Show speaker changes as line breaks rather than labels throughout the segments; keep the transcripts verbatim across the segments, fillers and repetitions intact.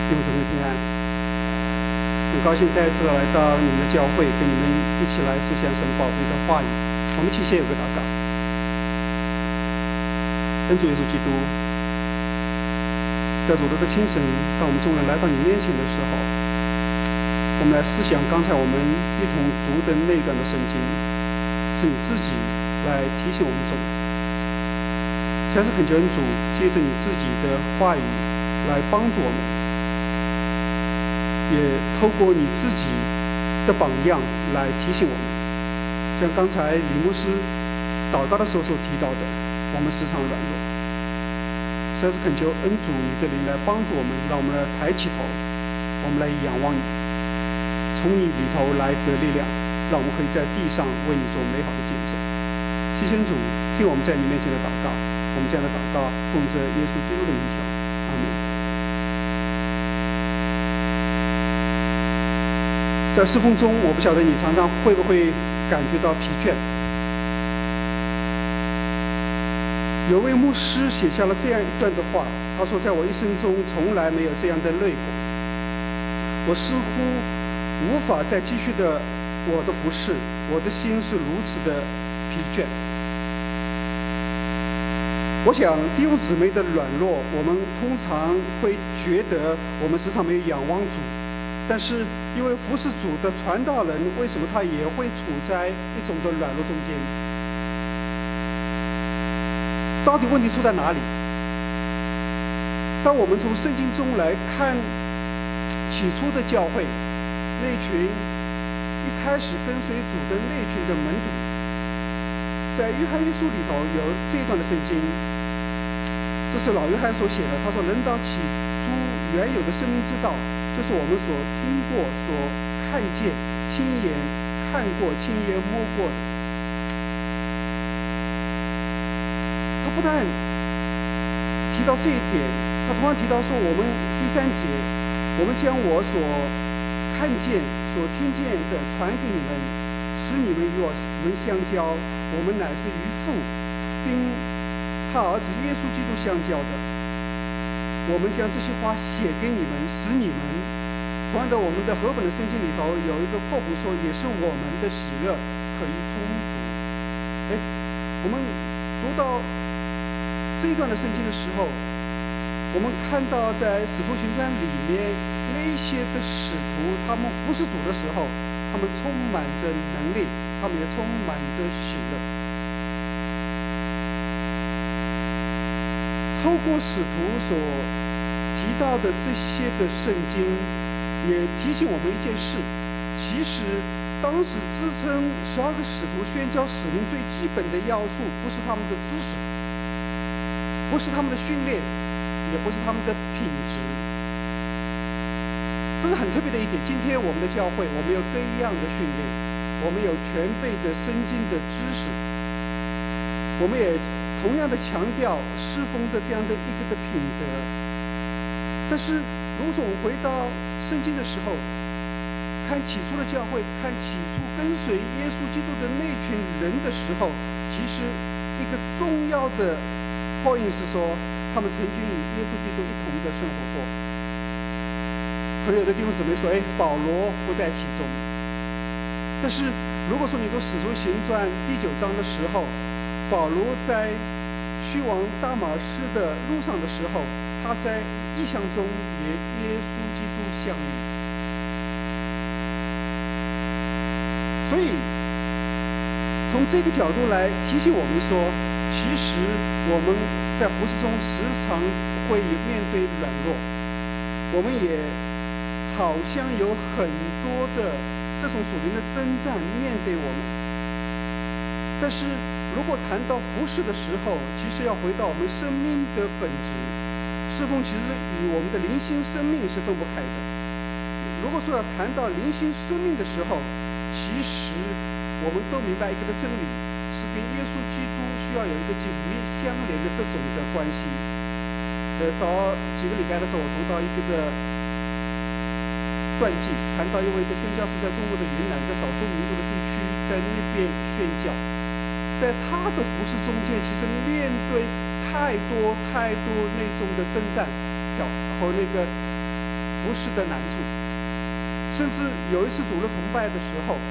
弟兄姊妹平安，很高兴再一次的来到你们的教会，跟你们一起来思想神宝贝的话语。我们提前有个祷告。恩主耶稣基督，在主日的清晨，当我们众人来到你面前的时候，我们来思想刚才我们一同读的那段的圣经，是你自己来提醒我们众人。实在是恳求恩主借着你自己的话语来帮助我们，也透过你自己的榜样来提醒我们。像刚才李牧师祷告的时候所提到的，我们时常软弱，实在是恳求恩主你的灵来帮助我们，让我们来抬起头，我们来仰望你，从你里头来得力量，让我们可以在地上为你做美好的见证。谢谢主，听我们在你面前的祷告，我们这样的祷告奉着耶稣基督的名求，阿门。在侍奉中，我不晓得你常常会不会感觉到疲倦。有位牧师写下了这样一段的话，他说：在我一生中从来没有这样的累过，我似乎无法再继续的我的服事，我的心是如此的疲倦。我想弟兄姊妹的软弱，我们通常会觉得我们时常没有仰望主，但是因为服侍主的传道人，为什么他也会处在一种的软弱中间？到底问题出在哪里？当我们从圣经中来看起初的教会，那群一开始跟随主的那群的门徒，在约翰一书里头有这段的圣经，这是老约翰所写的。他说：人当起初原有的生命之道，就是我们所听过、所看见、亲眼看过、亲眼摸过的。他不但提到这一点，他同样提到说，我们第三节，我们将我所看见、所听见的传给你们，使你们与我们相交。我们乃是与父并他儿子耶稣基督相交的。我们将这些话写给你们，使你们。同样的，我们的和本的圣经里头有一个括弧说，也是我们的喜乐可以充足。哎，我们读到这一段的圣经的时候，我们看到在使徒行传里面那一些的使徒，他们服侍主的时候，他们充满着能力，他们也充满着喜乐。透过使徒所提到的这些的圣经，也提醒我们一件事，其实当时支撑十二个使徒宣教使命最基本的要素，不是他们的知识，不是他们的训练，也不是他们的品质。这是很特别的一点。今天我们的教会，我们有各样的训练，我们有全备的圣经的知识，我们也同样的强调侍奉的这样的一个的品德。但是如果说我们回到圣经的时候，看起初的教会，看起初跟随耶稣基督的那群人的时候，其实一个重要的 point 是说，他们曾经与耶稣基督一同的生活过。可能有的弟兄姊妹说：“哎，保罗不在其中。”但是如果说你读《使徒行传》第九章的时候，保罗在去往大马士的路上的时候，他在异象中与耶稣基督相遇。所以从这个角度来提醒我们说，其实我们在服事中时常会面对软弱，我们也好像有很多的这种属灵的征战面对我们。但是如果谈到服事的时候，其实要回到我们生命的本质，侍奉其实与我们的灵性生命是分不开的。如果说要谈到灵性生命的时候，其实我们都明白一个的真理，是跟耶稣基督需要有一个紧密相连的这种的关系。呃，早几个礼拜的时候，我读到一个的传记，谈到一位的宣教士在中国的云南，在少数民族的地区，在那边宣教。在他的服事中间，其实面对太多太多那种的征战，和那个服侍的难处。甚至有一次主日崇拜的时候，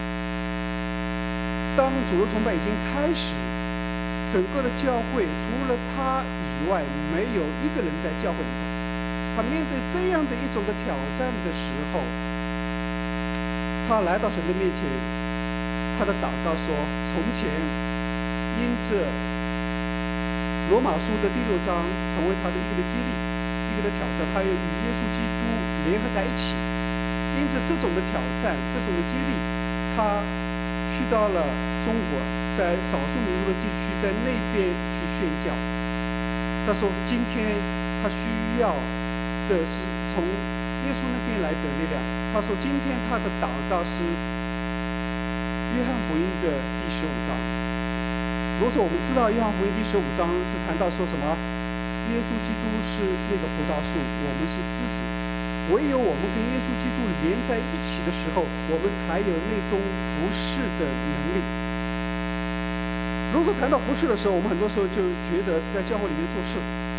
当主日崇拜已经开始，整个的教会除了他以外，没有一个人在教会里头。他面对这样的一种的挑战的时候，他来到神的面前，他的祷告说：从前因着罗马书的第六章成为他的一个的激励，一个的挑战，他又与耶稣基督联合在一起。因着这种的挑战，这种的激励，他去到了中国，在少数民族的地区，在那边去宣教。他说今天他需要的是从耶稣那边来得力量。他说今天他的祷告是约翰福音的第十五章。如果说我们知道约翰福音第十五章是谈到说什么，耶稣基督是那个葡萄树，我们是枝子，唯有我们跟耶稣基督连在一起的时候，我们才有那种服侍的能力。如果说谈到服侍的时候，我们很多时候就觉得是在教会里面做事。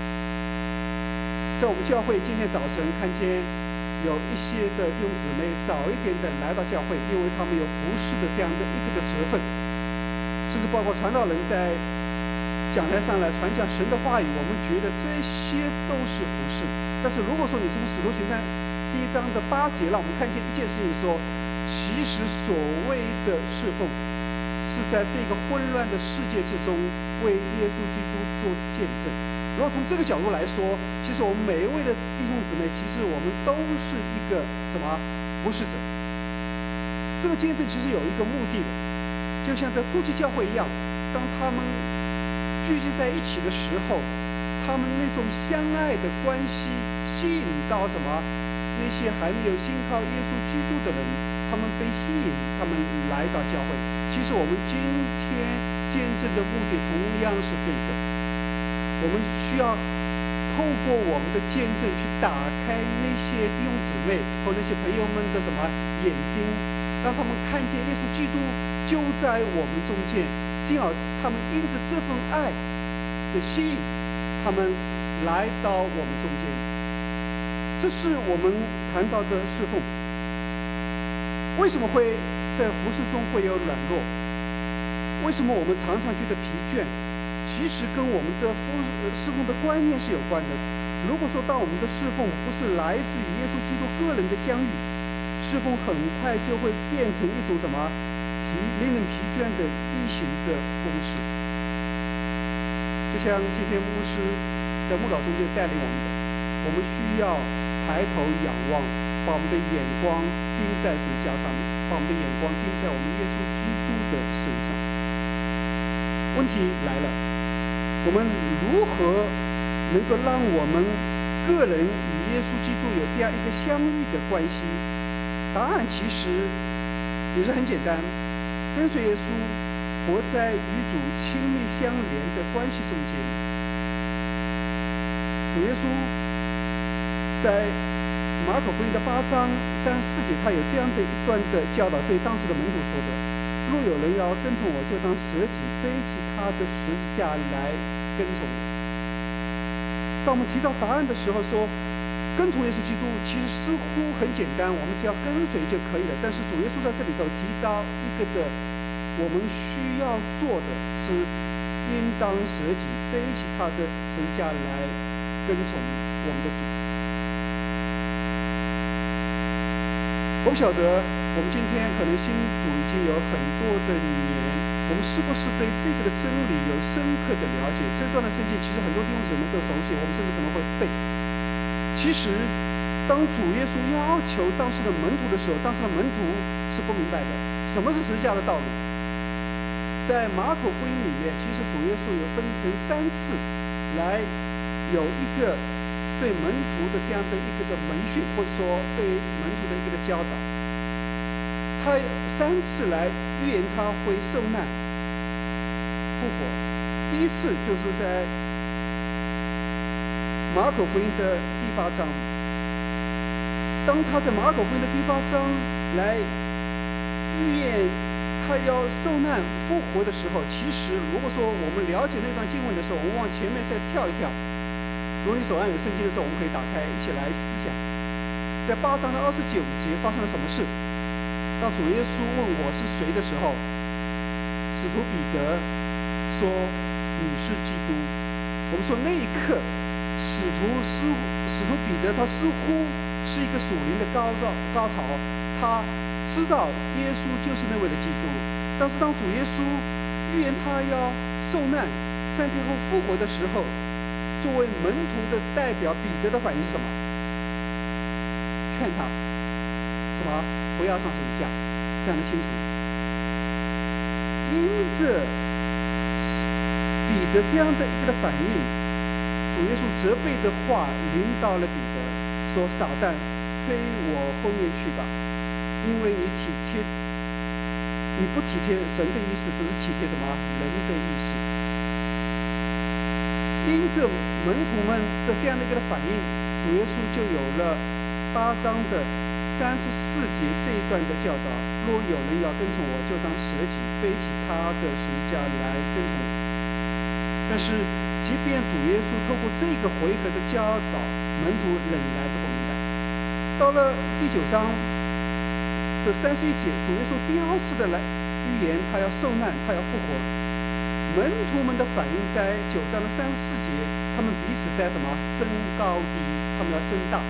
在我们教会今天早晨看见有一些的弟兄姊妹早一点的来到教会，因为他们有服侍的这样的一个的责分，甚至包括传道人在讲台上来传讲神的话语，我们觉得这些都是服侍。但是如果说你从使徒行传第一章的八节让我们看见一件事情，说其实所谓的侍奉是在这个混乱的世界之中为耶稣基督做见证。如果从这个角度来说，其实我们每一位的弟兄姊妹，其实我们都是一个什么服侍者。这个见证其实有一个目的的，就像在初期教会一样，当他们聚集在一起的时候，他们那种相爱的关系吸引到什么？那些还没有信靠耶稣基督的人，他们被吸引，他们来到教会。其实我们今天见证的目的同样是这个，我们需要透过我们的见证去打开那些弟兄姊妹和那些朋友们的什么眼睛，让他们看见耶稣基督就在我们中间，进而他们因着这份爱的吸引，他们来到我们中间。这是我们谈到的侍奉。为什么会在服事中会有软弱？为什么我们常常觉得疲倦？其实跟我们的服侍奉的观念是有关的。如果说当我们的侍奉不是来自于耶稣基督个人的相遇，侍奉很快就会变成一种什么疲令人疲倦的例行的公事。就像今天牧师在牧稿中间带领我们的，我们需要抬头仰望，把我们的眼光盯在十字架上面，把我们的眼光盯在我们耶稣基督的身上。问题来了，我们如何能够让我们个人与耶稣基督有这样一个相遇的关系？答案其实也是很简单，跟随耶稣，活在与主亲密相连的关系中间。主耶稣在马可福音的八章三四节，他有这样的一段的教导，对当时的门徒说的：若有人要跟从我，就当舍己，背起他的十字架来跟从我。当我们提到答案的时候，说跟从耶稣基督其实似乎很简单，我们只要跟随就可以了。但是主耶稣在这里头提到一个的，我们需要做的是应当舍己，背起他的十字架来跟从我们的主。我不晓得我们今天可能新主已经有很多的年，我们是不是对这个的真理有深刻的了解？这段的圣经其实很多弟兄姊妹都熟悉，我们甚至可能会背。其实当主耶稣要求当时的门徒的时候，当时的门徒是不明白的什么是十字架的道理。在马可福音里面，其实主耶稣有分成三次来有一个对门徒的这样的一个的门训，或者说对门徒的一个的教导。他三次来预言他会受难复活。第一次就是在马可福音的第八章，当他在马可福音的第八章来预言他要受难复活的时候，其实如果说我们了解那段经文的时候，我们往前面再跳一跳。如果你手上有圣经的时候，我们可以打开一起来思想。 在八章的二十九节发生了什么事？当主耶稣问我是谁的时候，使徒彼得说你是基督。我们说那一刻，使徒似使徒彼得他似乎是一个属灵的高潮高潮，他知道耶稣就是那位的基督。但是当主耶稣预言他要受难，三天后复活的时候，作为门徒的代表，彼得的反应是什么？劝他什么？不要上十字架，非常的清楚。因着彼得这样的一个的反应，主耶稣责备的话临到了彼得，说：“撒旦，推我后面去吧，因为你体贴，你不体贴神的意思，只是体贴什么人的意思。”因着门徒们的这样的一个的反应，主耶稣就有了八章的三十四节这一段的教导：若有人要跟从我，就当舍己，背起他的十字架来跟从我。但是，即便主耶稣透过这个回合的教导，门徒仍然都不明白。到了第九章的三十一节，主耶稣第二次的来预言，他要受难，他要复活。门徒们的反应在九章的三十四节，他们彼此在什么争高低，他们要争大。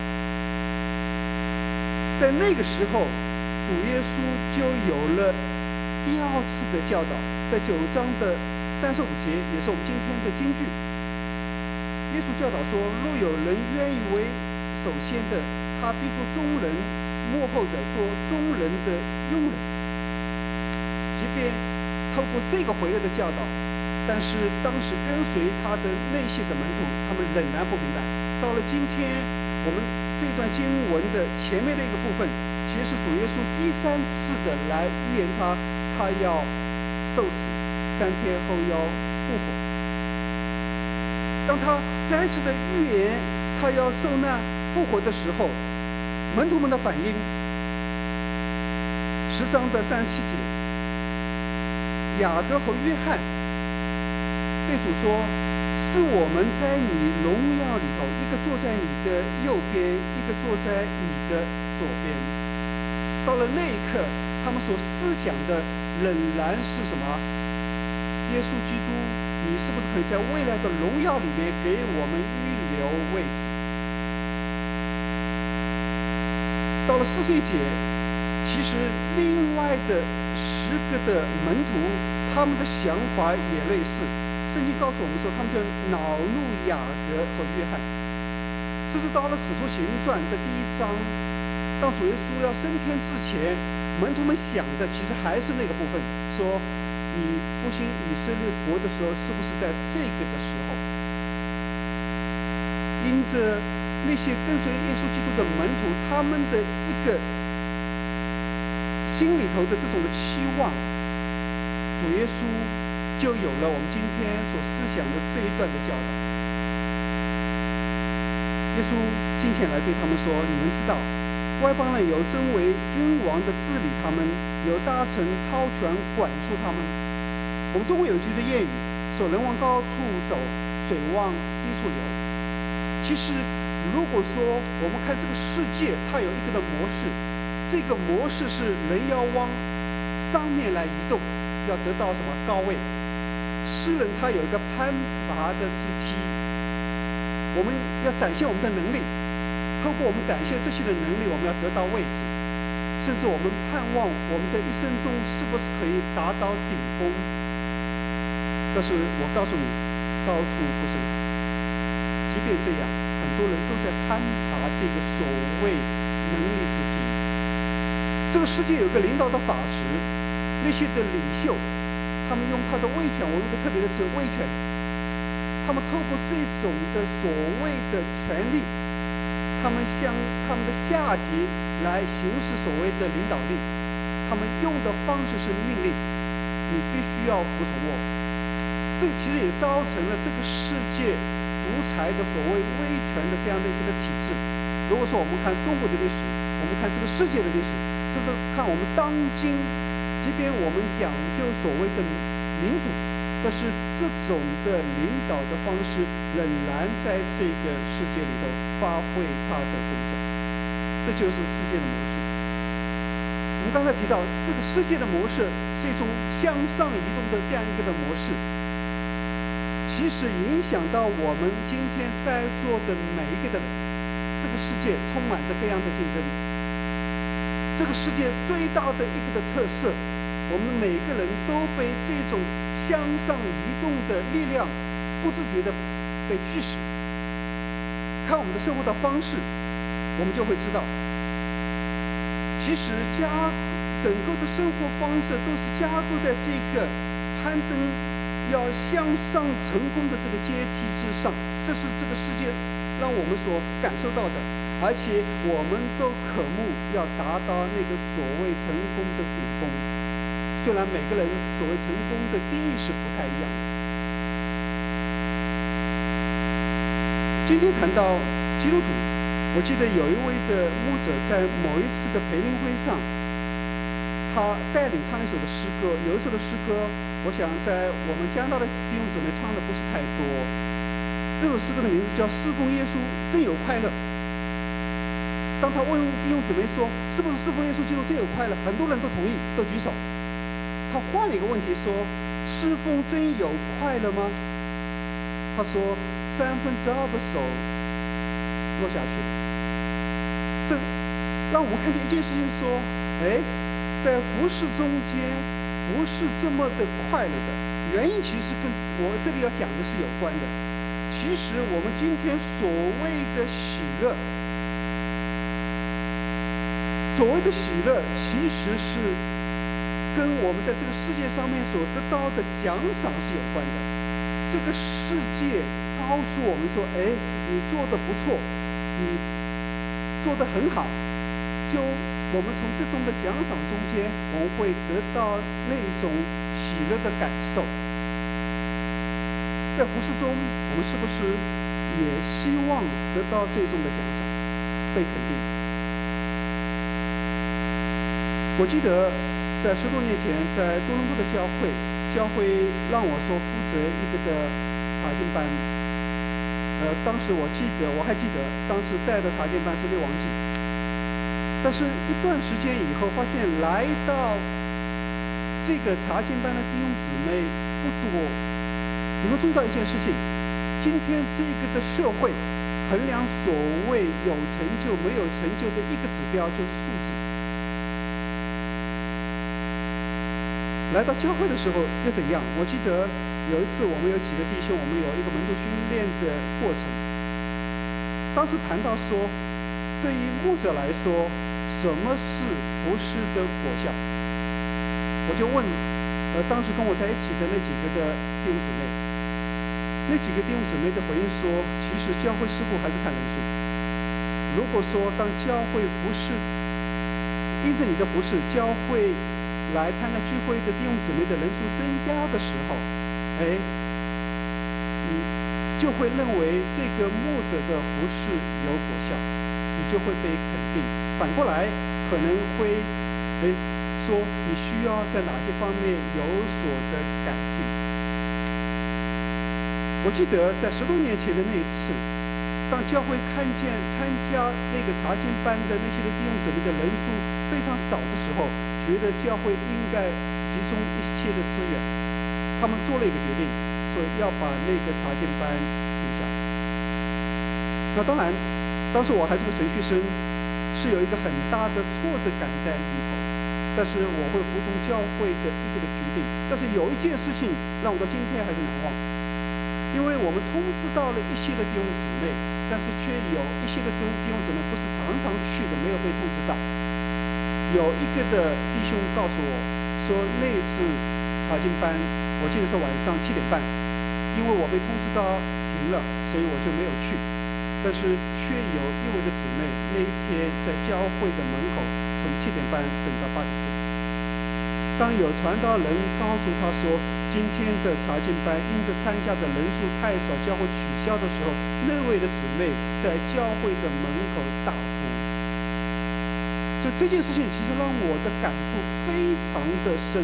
在那个时候，主耶稣就有了第二次的教导，在九章的三十五节，也是我们今天的金句。耶稣教导说：“若有人愿意为首先的，他必做中人；末后的，做中人的佣人。”即便透过这个回合的教导，但是当时跟随他的那些的门徒，他们仍然不明白。到了今天，我们这段经文的前面的一个部分，其实是主耶稣第三次的来预言他，他要受死，三天后要复活。当他再次的预言他要受难复活的时候，门徒们的反应，十章的三十七节，雅各和约翰对主说：“是我们在你荣耀里头，一个坐在你的右边，一个坐在你的左边。”到了那一刻，他们所思想的仍然是什么？耶稣基督，你是不是可以在未来的荣耀里面给我们预留位置？到了四十一节，其实另外的十个的门徒，他们的想法也类似。圣经告诉我们说，他们就恼怒雅各和约翰。甚至到了使徒行传的第一章，当主耶稣要升天之前，门徒们想的其实还是那个部分，说你复兴以色列国的时候，是不是在这个的时候？因着那些跟随耶稣基督的门徒，他们的一个心里头的这种的期望，主耶稣就有了我们今天所思想的这一段的教导。耶稣近前来对他们说：“你们知道，外邦人有真为君王的治理他们，有大臣超权管束他们。”我们中国有一句的谚语说：“人往高处走，水往低处流。”其实，如果说我们看这个世界，它有一个的模式，这个模式是人要往上面来移动，要得到什么高位。诗人他有一个攀爬的之梯，我们要展现我们的能力，透过我们展现这些的能力，我们要得到位置，甚至我们盼望我们在一生中是不是可以达到顶峰。但是我告诉你，高处不胜寒。即便这样，很多人都在攀爬这个所谓能力之梯。这个世界有个领导的法则，那些的领袖，他们用他的威权，我用个特别的词威权，他们透过这种的所谓的权力，他们向他们的下级来行使所谓的领导力，他们用的方式是命令，你必须要服从我。这其实也造成了这个世界独裁的所谓威权的这样的一个体制。如果说我们看中国的历史，我们看这个世界的历史，甚至看我们当今，即便我们讲究所谓的民主，但是这种的领导的方式仍然在这个世界里头发挥它的功效。 这就是世界的模式。我们刚才提到，这个世界的模式是一种向上移动的这样一个的模式，其实影响到我们今天在座的每一个的人。这个世界充满着各样的竞争力，这个世界最大的一个的特色，我们每个人都被这种向上移动的力量不自觉的被驱使。看我们的生活的方式，我们就会知道，其实加整个的生活方式都是加固在这个攀登要向上成功的这个阶梯之上，这是这个世界让我们所感受到的，而且我们都渴慕要达到那个所谓成功的顶峰。虽然每个人所谓成功的定义是不太一样的。今天谈到基督徒，我记得有一位的牧者在某一次的培灵会上，他带领唱一首的诗歌，有一首的诗歌，我想在我们加拿大的弟兄姊妹唱的不是太多。这首诗歌的名字叫《侍奉耶稣真有快乐》。当他问弟兄姊妹说是不是侍奉耶稣基督真有快乐，很多人都同意，都举手。他换了一个问题说，侍奉真有快乐吗？他说三分之二的手落下去了。这让我们看见一件事情说，哎，在服事中间不是这么的快乐的，原因其实跟我这里要讲的是有关的。其实我们今天所谓的喜乐，所谓的喜乐其实是跟我们在这个世界上面所得到的奖赏是有关的。这个世界告诉我们说，哎，你做得不错，你做得很好，就我们从这种的奖赏中间，我们会得到那种喜乐的感受。在服事中，我们是不是也希望得到这种的奖赏，被肯定？我记得在十多年前，在多伦多的教会，教会让我说负责一个的查经班。呃，当时我记得，我还记得，当时带的查经班是六王记。但是一段时间以后，发现来到这个查经班的弟兄姊妹不多。你会注意到一件事情，今天这个的社会衡量所谓有成就没有成就的一个指标就是数字。来到教会的时候又怎样？我记得有一次我们有几个弟兄，我们有一个门徒训练的过程。当时谈到说，对于牧者来说，什么是服事的果效？我就问，呃，当时跟我在一起的那几个的弟兄姊妹，那几个弟兄姊妹的回应说，其实教会师傅还是看人数。如果说当教会服事，因着你的服事，教会来参加聚会的弟兄姊妹的人数增加的时候，哎，你就会认为这个牧者的服事有果效，你就会被肯定。反过来可能会哎说你需要在哪些方面有所的改进。我记得在十多年前的那一次，当教会看见参加那个查经班的那些的弟兄姊妹的人数非常少的时候，觉得教会应该集中一切的资源，他们做了一个决定，说要把那个查经班停下。那当然，当时我还是个神学生，是有一个很大的挫折感在里头，但是我会服从教会的一个的决定。但是有一件事情让我到今天还是难忘，因为我们通知到了一些的弟兄姊妹，但是却有一些的弟兄姊妹不是常常去的，没有被通知到。有一个的弟兄告诉我说，那次查经班，我记得是晚上七点半，因为我被通知到停了，所以我就没有去。但是却有一位的姊妹那一天在教会的门口，从七点半等到八点钟。当有传道人告诉他说，今天的查经班因着参加的人数太少，将会取消的时候，那位的姊妹在教会的门口大哭。所以这件事情其实让我的感触非常的深，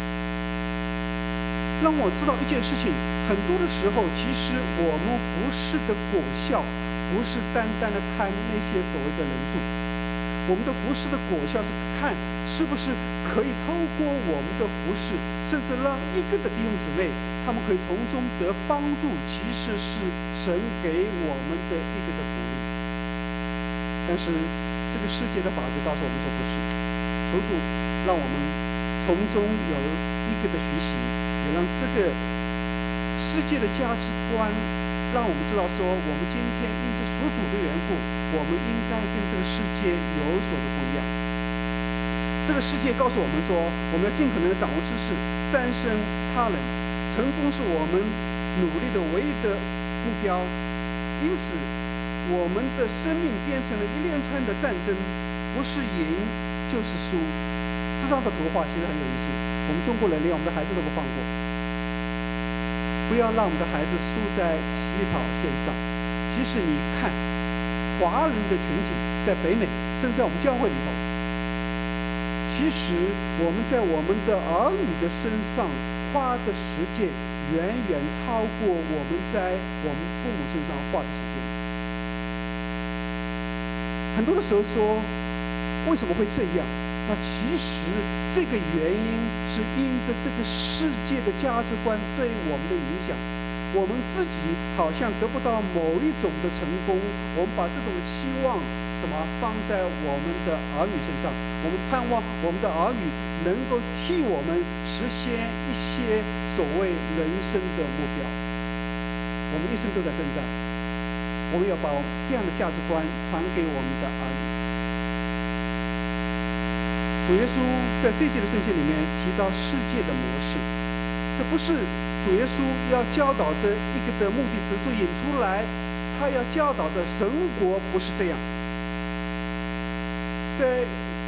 让我知道一件事情，很多的时候其实我们服事的果效不是单单的看那些所谓的人数， 我们的服侍的果效是看是不是可以透过我们的服侍，甚至让一个的弟兄姊妹他们可以从中得帮助，其实是神给我们的一个的鼓励。但是这个世界的法则告诉我们说不是，求主让我们从中有一个的学习，也让这个世界的价值观让我们知道说，我们今天因着属主的缘故，我们应该跟这个世界有所的不一样。这个世界告诉我们说，我们要尽可能的掌握知识，战胜他人，成功是我们努力的唯一的目标。因此我们的生命变成了一连串的战争，不是赢就是输。这张的图画其实很有意思，我们中国人连我们的孩子都不放过，不要让我们的孩子输在起跑线上。其实你看华人的群体在北美，甚至在我们教会里头，其实我们在我们的儿女的身上花的时间远远超过我们在我们父母身上花的时间。很多的时候说为什么会这样，那其实这个原因是因着这个世界的价值观对我们的影响。我们自己好像得不到某一种的成功，我们把这种的期望什么放在我们的儿女身上，我们盼望我们的儿女能够替我们实现一些所谓人生的目标。我们一生都在征战，我们要把这样的价值观传给我们的儿女。主耶稣在这节的圣经里面提到世界的模式，这不是主耶稣要教导的一个的目的，只是引出来他要教导的神国不是这样。在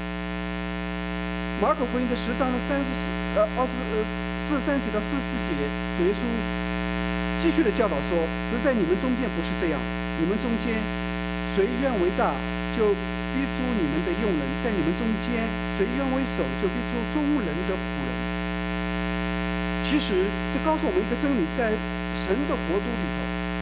马可福音的十章的三十四呃二十呃四十三节到四十四节，主耶稣继续的教导说，只是在你们中间不是这样，你们中间谁愿为大，就逼出你们的用人；在你们中间谁愿为首，就逼出众人的仆人。其实这告诉我们一个真理，在神的国度里头，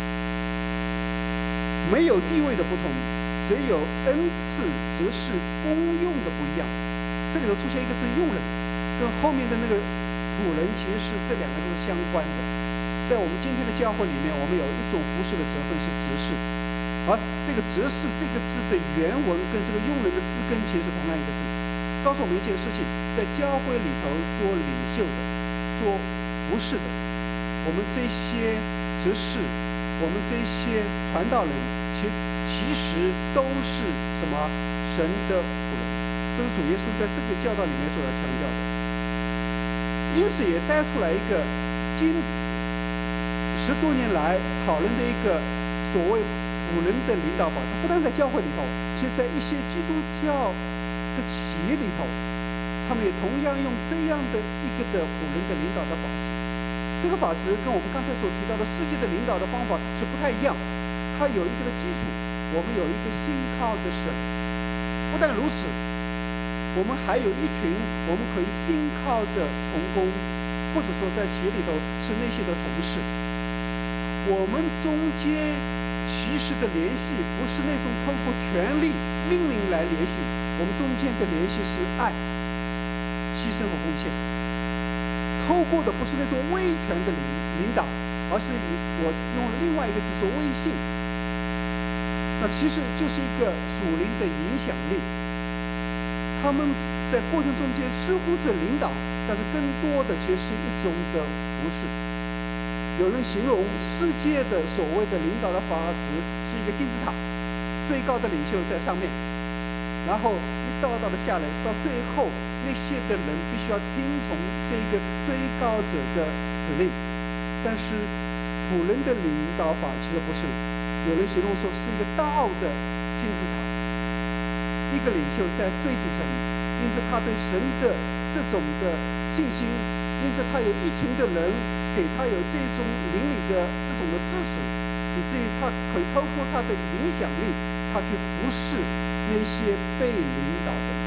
没有地位的不同，只有恩赐、则是功用的不一样。这里头出现一个字用人，跟后面的那个仆人其实是这两个字相关的。在我们今天的教会里面，我们有一种服事的责分是执事，而这个执事这个字的原文跟这个用人的字根其实是同样一个字，告诉我们一件事情，在教会里头做领袖的、做服事的，我们这些执事，我们这些传道人，其其实都是什么？神的仆人。这是主耶稣在这个教导里面所要强调的。因此也带出来一个今十多年来讨论的一个所谓仆人的领导法，它不但在教会里头，其实在一些基督教的企业里头，他们也同样用这样的一个的仆人的领导的法则。这个法则跟我们刚才所提到的世界的领导的方法是不太一样，它有一个的基础，我们有一个信靠的神。不但如此，我们还有一群我们可以信靠的同工，或者说在企业里头是那些的同事。我们中间其实的联系不是那种透过权力命令来联系，我们中间的联系是爱、牺牲和奉献。透过的不是那种威权的领领导，而是我用了另外一个字说威信。那其实就是一个属灵的影响力。他们在过程中间似乎是领导，但是更多的其实是一种的服侍。有人形容世界的所谓的领导的法则是一个金字塔，最高的领袖在上面，然后一道道的下来，到最后那些的人必须要听从这个最高者的指令。但是仆人的领导法其实不是，有人形容说是一个道的金字塔，一个领袖在最底层，因着他对神的这种的信心，因着他有一群的人给他有这种邻里的这种的支持，以至于他可以透过他的影响力，他去服侍那些被领导的人。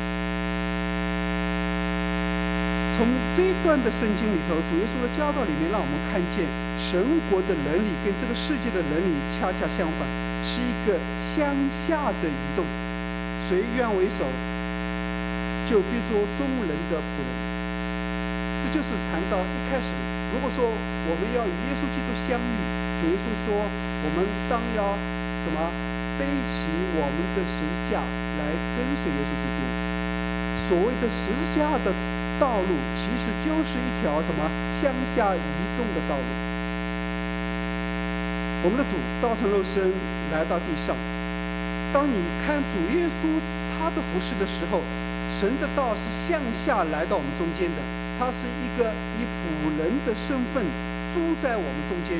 从这一段的圣经里头，主耶稣的教导里面，让我们看见神国的伦理跟这个世界的伦理恰恰相反，是一个向下的移动。 谁愿为首，就必做众人的仆人。这就是谈到一开始，如果说我们要与耶稣基督相遇，主耶稣说我们当要什么背起我们的十字架来跟随耶稣基督。所谓的十字架的道路，其实就是一条什么向下移动的道路。我们的主道成肉身来到地上，当你看主耶稣他的服事的时候，神的道是向下来到我们中间的，他是一个以仆人的身份住在我们中间，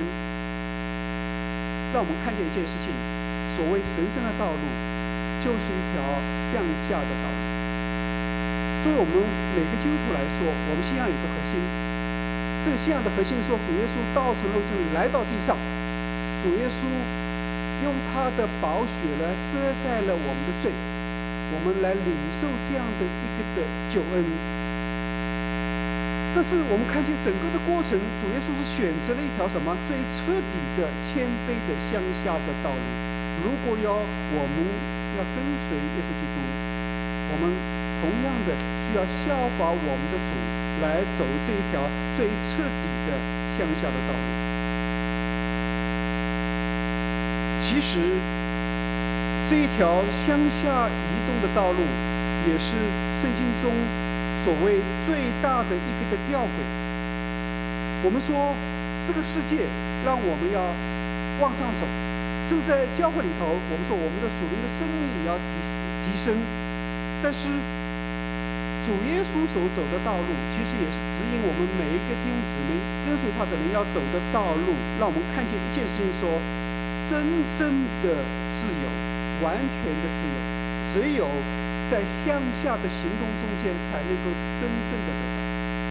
让我们看见一件事情，所谓神圣的道路就是一条向下的道路。作为我们每个基督徒来说，我们信仰有个核心，这个信仰的核心说主耶稣道成肉身来到地上，主耶稣用他的宝血来遮盖了我们的罪，我们来领受这样的一个的救恩。但是我们看见整个的过程，主耶稣是选择了一条什么最彻底的谦卑的向下的道路。如果要我们要跟随耶稣基督，我们同样的需要效法我们的主来走这一条最彻底的向下的道路。其实这一条向下移动的道路，也是圣经中所谓最大的一个的吊诡。我们说这个世界让我们要往上走，甚至在教会里头，我们说我们的属灵的生命也要提提升，但是主耶稣所走的道路，其实也是指引我们每一个弟兄姊妹跟随他的人要走的道路，让我们看见一件事情说，真正的自由，完全的自由，只有在向下的行动中间才能够真正的得到。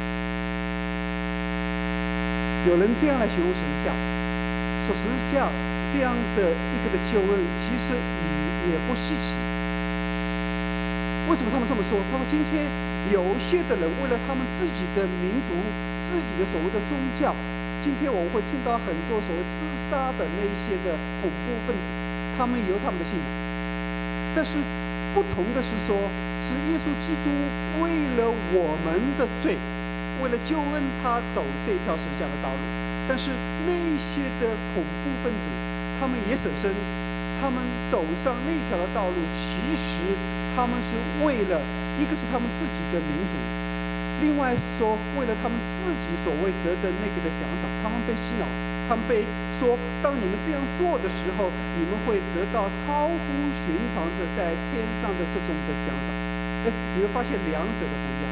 有人这样来形容十字架，说十字架这样的一个的救恩，其实也不稀奇。为什么他们这么说？他说今天有些的人为了他们自己的民族、自己的所谓的宗教，今天我们会听到很多所谓自杀的那些的恐怖分子，他们有他们的信仰。但是不同的是说，是耶稣基督为了我们的罪，为了救恩，他走这条十字架的道路。但是那些的恐怖分子，他们也舍身，他们走上那条的道路，其实他们是为了，一个是他们自己的民族，另外是说为了他们自己所谓得的那个的奖赏，他们被洗脑，他们被说，当你们这样做的时候，你们会得到超乎寻常的在天上的这种的奖赏。哎，你会发现两者的不一样。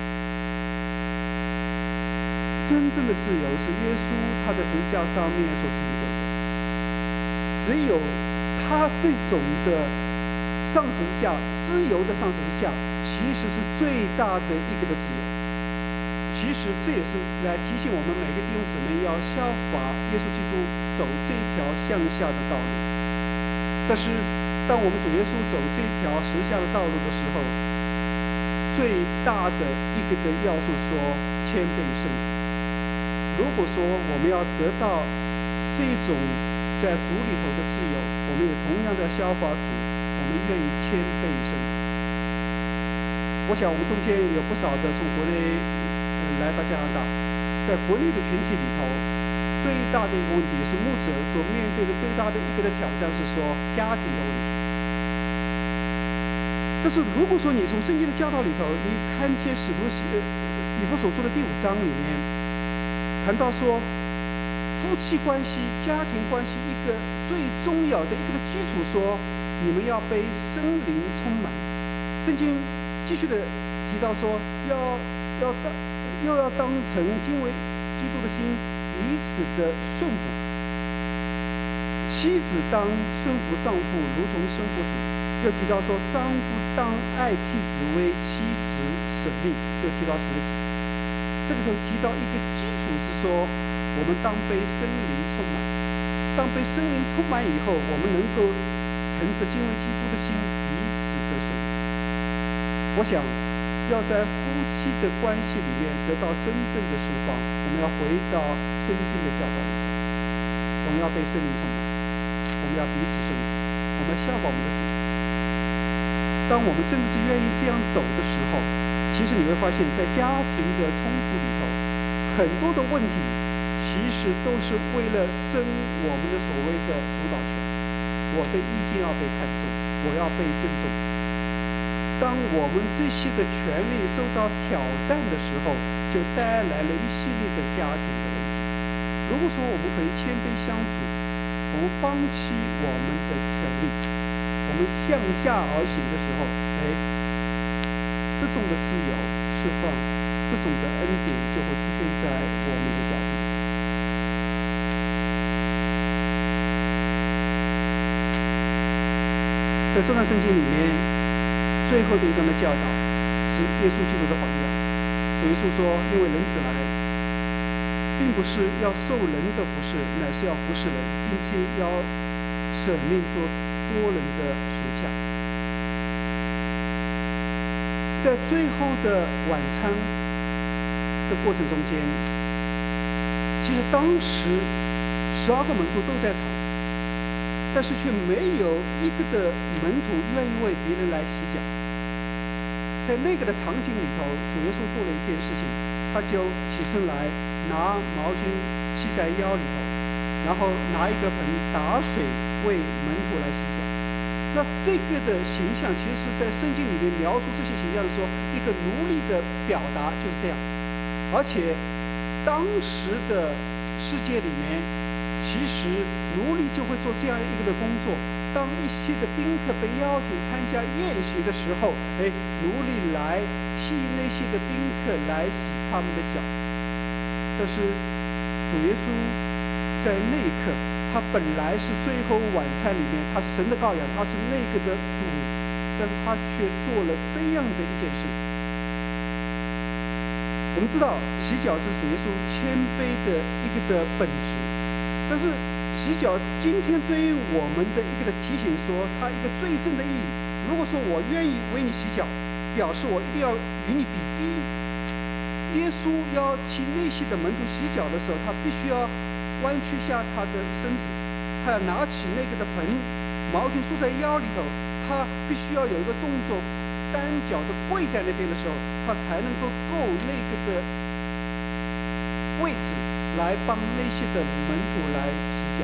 真正的自由是耶稣他在十字架上面所成就的，只有他这种的上十字架，自由的上十字架，其实是最大的一个的自由。其实这也是来提醒我们每个弟兄姊妹要效法耶稣基督走这一条向下的道路。但是当我们主耶稣走这一条十字架的道路的时候，最大的一个的要素说谦卑圣洁。如果说我们要得到这种在主里头的自由，我们也同样的效法主，我们愿意谦卑圣洁。我想我们中间有不少的从国内、呃、来到加拿大，在国内的群体里头，最大的一个问题是牧者所面对的最大的一个的挑战是说家庭的问题。但是如果说你从圣经的教导里头，你看见使徒以弗所书的第五章里面谈到说，夫妻关系、家庭关系一个最重要的一个的基础，说你们要被圣灵充满。圣经继续的提到说，要要当又要当成敬畏基督的心，彼此的顺服。妻子当顺服丈夫，如同顺服主。又提到说，丈夫当爱妻子，为妻子舍命。又提到舍己。这个时候提到一个基础是说，我们当被圣灵充满。当被圣灵充满以后，我们能够乘着敬畏基督的心，彼此得胜。我想要在夫妻的关系里面得到真正的释放，我们要回到圣经的教导里头，我们要被圣灵充满，我们要彼此顺服，我们要效法我们的主。 当我们真的是愿意这样走的时候，其实你会发现在家庭的冲突里头，很多的问题其实都是为了争我们的所谓的主导权，我的意见要被看重，我要被尊重。当我们这些的权利受到挑战的时候，就带来了一系列的家庭的问题。如果说我们可以谦卑相处，我们放弃我们的权利，我们向下而行的时候，哎，这种的自由释放，这种的恩典就会出现在我们的家庭。在这段圣经里面，最后的一段的教导是耶稣基督的榜样。主耶稣说：“因为人子来，并不是要受人的服侍，乃是要服侍人，并且要舍命做多人的赎价。”在最后的晚餐的过程中间，其实当时十二个门徒都在场，但是却没有一个的门徒愿意为别人来洗脚。在那个的场景里头，主耶稣做了一件事情，他就起身来拿毛巾系在腰里头，然后拿一个盆打水为门徒来洗脚。那这个的形象，其实是在圣经里面描述这些形象的时候，一个奴隶的表达就是这样。而且当时的世界里面，其实奴隶就会做这样一个的工作。当一些的宾客被邀请参加宴席的时候，哎，奴隶来替那些的宾客来洗他们的脚。但是主耶稣在那一刻，他本来是最后晚餐里面，他是神的羔羊，他是那个的主，但是他却做了这样的一件事。我们知道洗脚是主耶稣谦卑的一个的本质，但是洗脚今天对于我们的一个的提醒说，它一个最深的意义。如果说我愿意为你洗脚，表示我一定要与你比低。耶稣要替那些的门徒洗脚的时候，他必须要弯曲下他的身子，他要拿起那个的盆，毛巾束在腰里头，他必须要有一个动作，单脚的跪在那边的时候，他才能够够那个的位置来帮那些的门徒来洗脚。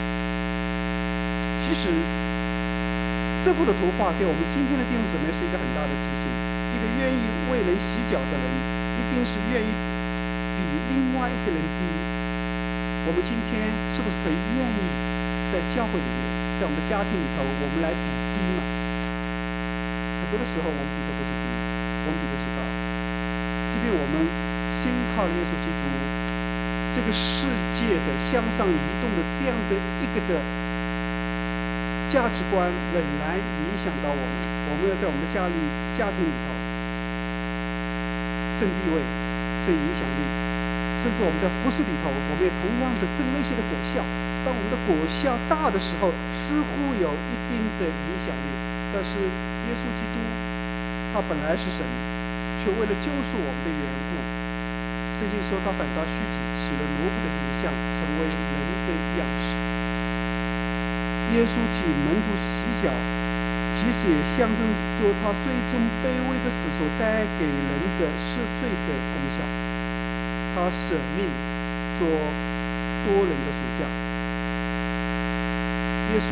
其实这幅的图画给我们今天的弟兄姊妹是一个很大的提醒，一个愿意为人洗脚的人，一定是愿意比另外一个人低。我们今天是不是可以愿意在教会里面，在我们的家庭里头，我们来比低嘛？很多的时候我们比的不是低，我们比的是高。即便我们先靠了耶稣基督，这个世界的向上移动的这样的一个的价值观仍然影响到我们。我们要在我们的家里、家庭里头争地位、争影响力，甚至我们在服事里头，我们也同样的争那些的果效。当我们的果效大的时候，似乎有一定的影响力。但是耶稣基督，他本来是神，却为了救赎我们的缘故，圣经说他反倒虚己，取了奴仆的形象，成为人的样式。耶稣替门徒洗脚，其实也象征着他最终卑微的死所带给人的赦罪的功效。他舍命做多人的赎价。耶稣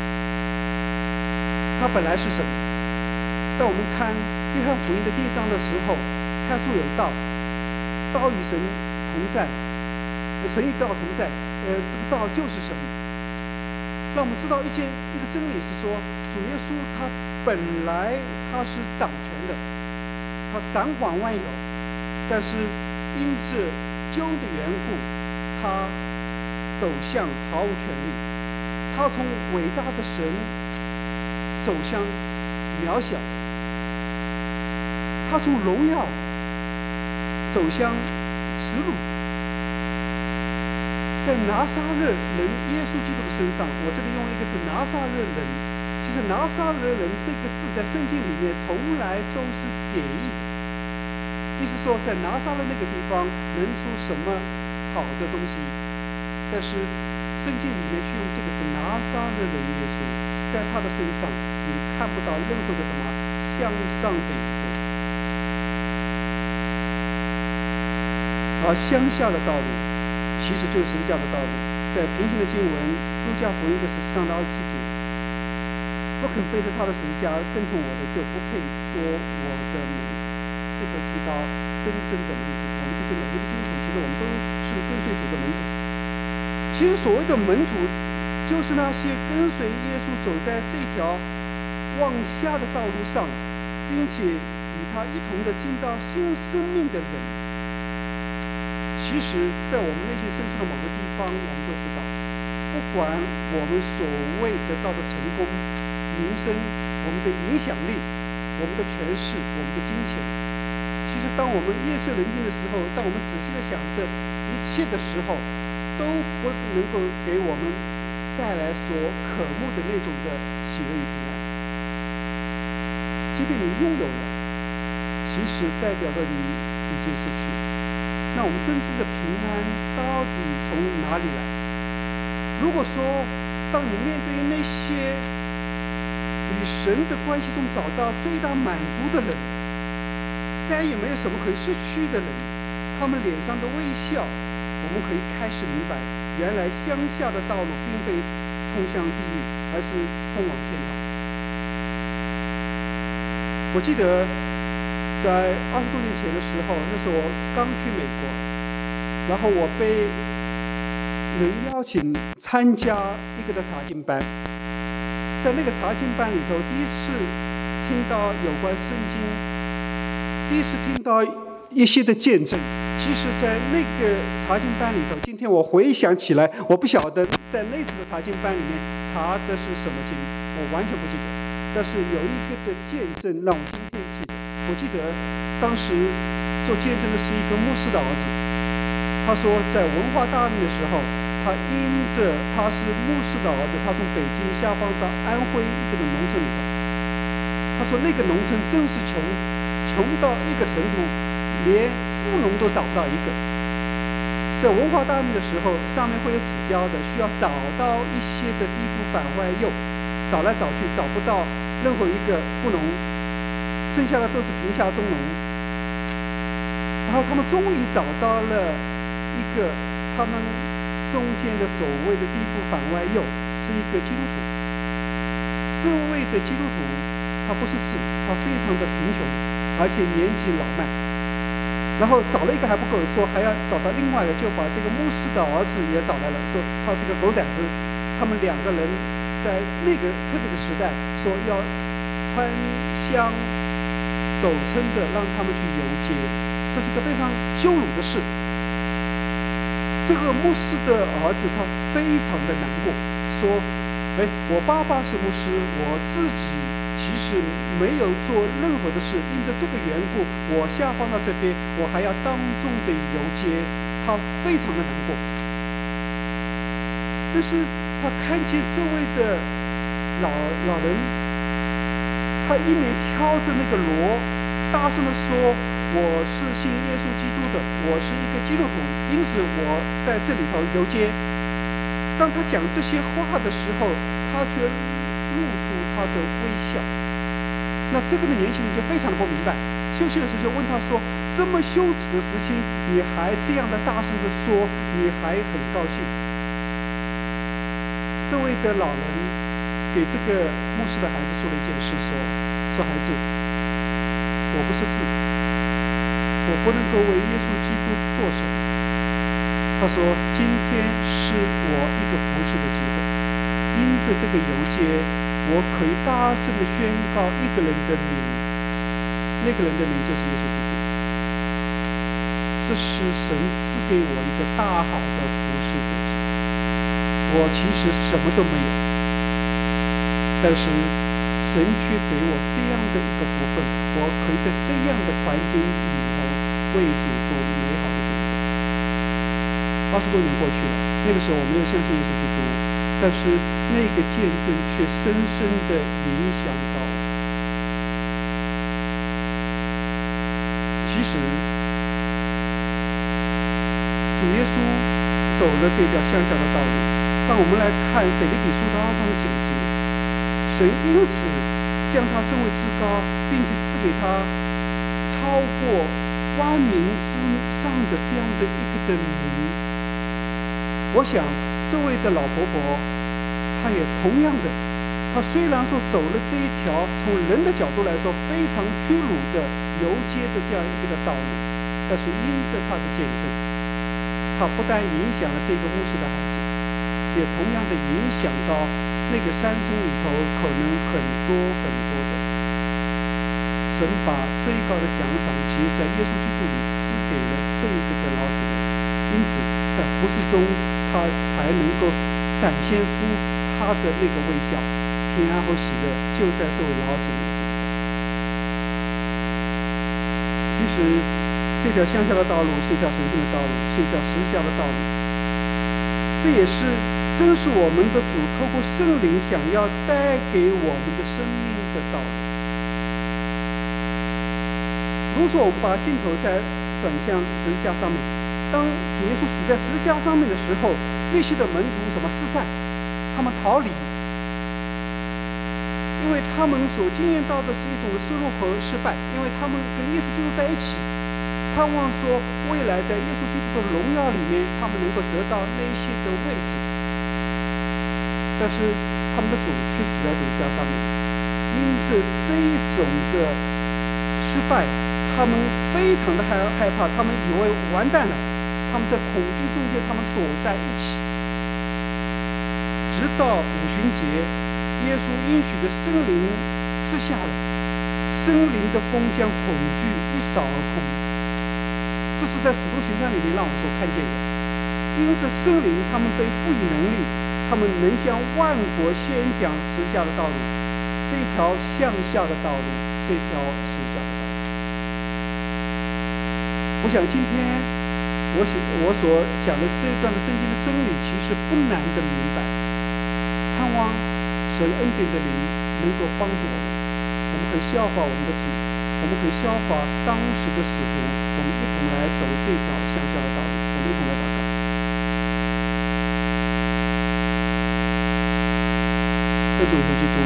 他本来是神，当我们看约翰福音的第一章的时候，太初有道，道与神同在，神与道同在，呃，这个道就是神。让我们知道一件一个真理是说，主耶稣他本来他是掌权的，他掌管万有，但是因着救的缘故，他走向毫无权利，他从伟大的神走向渺小，他从荣耀走向耻辱。在拿撒勒人耶稣基督的身上，我这里用了一个字拿撒勒人。其实拿撒勒人这个字在圣经里面从来都是贬义的，意思说在拿撒勒那个地方能出什么好的东西，但是圣经里面却用这个字拿撒勒人耶稣，在他的身上你看不到任何的什么向上的一步。而乡下的道路其实就是十字架的道路。在平行的经文路加福音的十三到二十七节，不肯背着他的十字架跟从我的，就不配说我的名。这个提到真正的门徒，我们这些每一个基督徒，其实我们都是跟随主的门徒。其实所谓的门徒，就是那些跟随耶稣走在这条往下的道路上，并且与他一同的进到新生命的人。其实在我们内心深处的某个地方，我们都知道，不管我们所谓得到的成功、名声、我们的影响力、我们的权势、我们的金钱，其实当我们夜色人静的时候，当我们仔细的想着一切的时候，都不能够给我们带来所渴慕的那种的喜乐与平安。即便你拥有了，其实代表着你已经失去。那我们真正的平安到底从哪里来？如果说当你面对那些与神的关系中找到最大满足的人，再也没有什么可以失去的人，他们脸上的微笑，我们可以开始明白，原来乡下的道路并非通向地狱，而是通往天堂。我记得在二十多年前的时候，那时候我刚去美国，然后我被人邀请参加一个的查经班。在那个查经班里头，第一次听到有关圣经，第一次听到一些的见证。其实在那个查经班里头，今天我回想起来，我不晓得在那次的查经班里面查的是什么经，我完全不记得。但是有一个的见证让我今天记得。我记得当时做见证的是一个牧师的儿子，他说在文化大革命的时候，他因着他是牧师的儿子，他从北京下放到安徽一个的农村里头。他说那个农村真是穷，穷到一个程度，连富农都找不到一个。在文化大革命的时候，上面会有指标的，需要找到一些的地富反外右，找来找去找不到任何一个富农，剩下的都是贫下中农。然后他们终于找到了一个他们中间的所谓的地富反外右，是一个基督徒。这位的基督徒他不是字，他非常的贫穷，而且年纪老迈。然后找了一个还不够，说还要找到另外一个，就把这个牧师的儿子也找来了，说他是个狗崽子。他们两个人在那个特别的时代，说要穿香走称的让他们去游街，这是一个非常羞辱的事。这个牧师的儿子他非常的难过，说哎，我爸爸是牧师，我自己其实没有做任何的事，因着这个缘故，我下放到这边，我还要当众的游街，他非常的难过。但是他看见这位的老老人，他一面敲着那个锣，大声的说：“我是信耶稣基督的，我是一个基督徒，因此我在这里头游街。”当他讲这些话的时候，他却露出他的微笑。那这个的年轻人就非常的不明白，休息的时候就问他说：“这么羞耻的事情，你还这样的大声的说，你还很高兴？”这位的老人给这个牧师的孩子说了一件事，说：“说孩子，我不是字，我不能够为耶稣基督做什么。”他说：“今天是我一个服侍的机会，因着这个游街，我可以大声的宣告一个人的名，那个人的名就是耶稣基督。这是神赐给我一个大好的服侍背景。我其实什么都没有，但是神却给我这样的一个福分，我可以在这样的环境里头为主做美好的见证。二十多年过去了，那个时候我没有相信耶稣基督，但是那个见证却深深的影响到我。其实主耶稣走了这条向下的道路，让我们来看腓立比书的二章的九节，神因此将他升为至高，并且赐给他超过万民之上的这样的一个的名。我想这位的老婆婆，她也同样的，她虽然说走了这一条从人的角度来说非常屈辱的游街的这样一个的道路，但是因着她的见证，她不但影响了这个牧师的孩子，也同样的影响到那个山村里头可能很多很多的。神把最高的奖赏，其实在耶稣基督里赐给了这一个的老姊妹，因此在服事中，他才能够展现出他的那个微笑、平安和喜乐，就在这位老姊妹身上。其实，这条乡下的道路是一条神圣的道路，是一条十字架的道路。这也是正是我们的主透过圣灵想要带给我们的生命的道路。如果说我们把镜头再转向十字架上面，当主耶稣死在十字架上面的时候，那些的门徒什么四散，他们逃离，因为他们所经验到的是一种的失落和失败，因为他们跟耶稣基督在一起，盼望说未来在耶稣基督的荣耀里面，他们能够得到那些的位置，但是他们的主却死在十字架上面，因着这一种的失败，他们非常的害害怕，他们以为完蛋了，他们在恐惧中间，他们躲在一起，直到五旬节，耶稣应许的圣灵赐下了，圣灵的风将恐惧一扫而空。这是在使徒行传里面让我们所看见的。因着圣灵，他们被赋予能力，他们能向万国宣讲十字架的道路，这条向下的道路，这条十字架的道路。我想今天我写我所讲的这一段的圣经的真理，其实不难的明白。盼望神恩典的灵能够帮助我们，我们可以效法我们的主，我们可以效法当时的使徒，我们一同来走这条向下的道路。我们一同来祷告。恩主耶稣基督，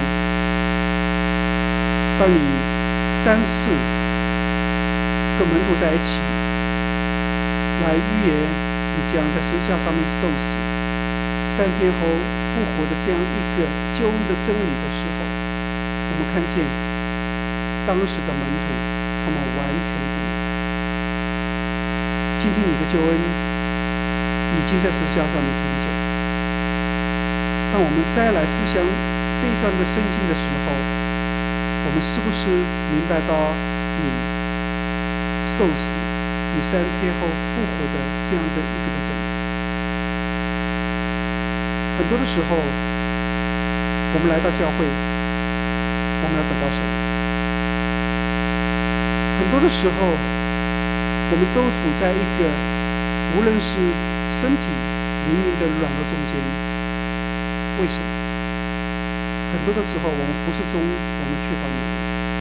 当你三次跟门徒在一起来预言你将在十字架上面受死，三天后复活的这样一个救恩的真理的时候，我们看见当时的门徒他们完全不明白。今天你的救恩已经在十字架上面成就，当我们再来思想这一段的圣经的时候，我们是不是明白到你受死，你三天后复活的这样的一个的真理？很多的时候，我们来到教会，我们要等到神；很多的时候，我们都处在一个无论是身体、灵灵的软弱中间。为什么？很多的时候，我们服事中，我们缺乏能力。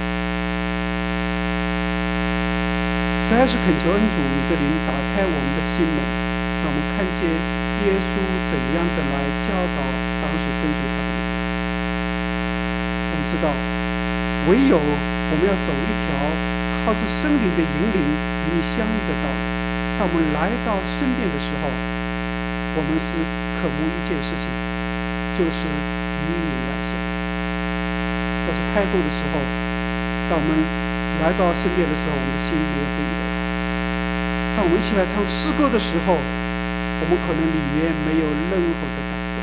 实在是恳求恩主，你的灵打开我们的心门，让我们看见耶稣怎样的来教导当时跟随他的人。我们知道，唯有我们要走一条靠着圣灵的引领与你相遇的道路。当我们来到圣殿的时候，我们是渴慕一件事情，就是与你来相遇。但是太多的时候，当我们来到圣殿的时候，我们的心没有被预备好。当我们一起来唱诗歌的时候，我们可能里面没有任何的感动。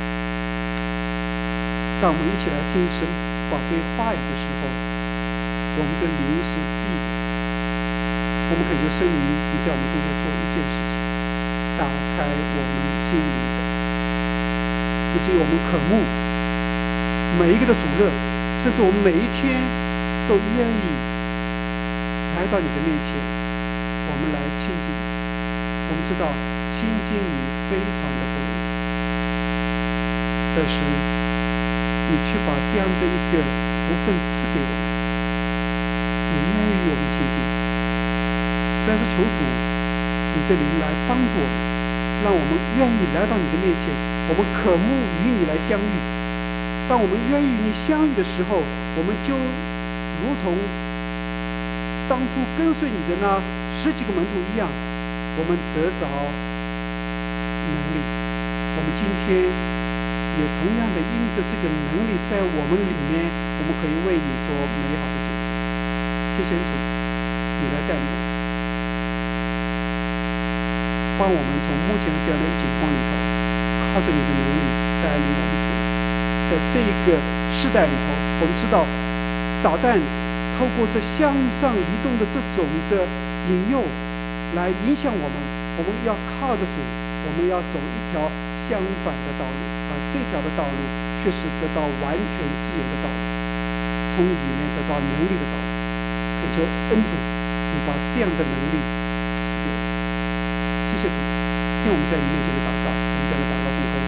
当我们一起来听神宝贵话语的时候，我们的灵是闭的。我们恳求圣灵，你在我们中间做一件事情，打开我们心灵的，以至于我们渴慕每一个的主日，甚至我们每一天都愿意来到你的面前，我们来亲近你。我们知道亲近你非常的不容易，但是你却把这样的一个福分赐给我们，你愿意与我们亲近。实在是求主你的灵来帮助我们，让我们愿意来到你的面前，我们渴慕与你来相遇。当我们愿意与你相遇的时候，我我们就如同当初跟随你的那十几个门徒一样，我们得着能力。我们今天也同样的因着这个能力在我们里面，我们可以为你做美好的见证。谢谢主，你来带领我们，帮我们从目前的这样的境况里头，靠着你的能力带领我们出来。在这一个世代里头，我们知道撒旦透过这向上移动的这种的引诱来影响我们，我们要靠着主，我们要走一条相反的道路，而这条的道路却是得到完全自由的道路，从你里面得到能力的道路。恳求恩主，你把这样的能力赐给我们。谢谢主，听我们在你面前的祷告，我们这样的祷告奉靠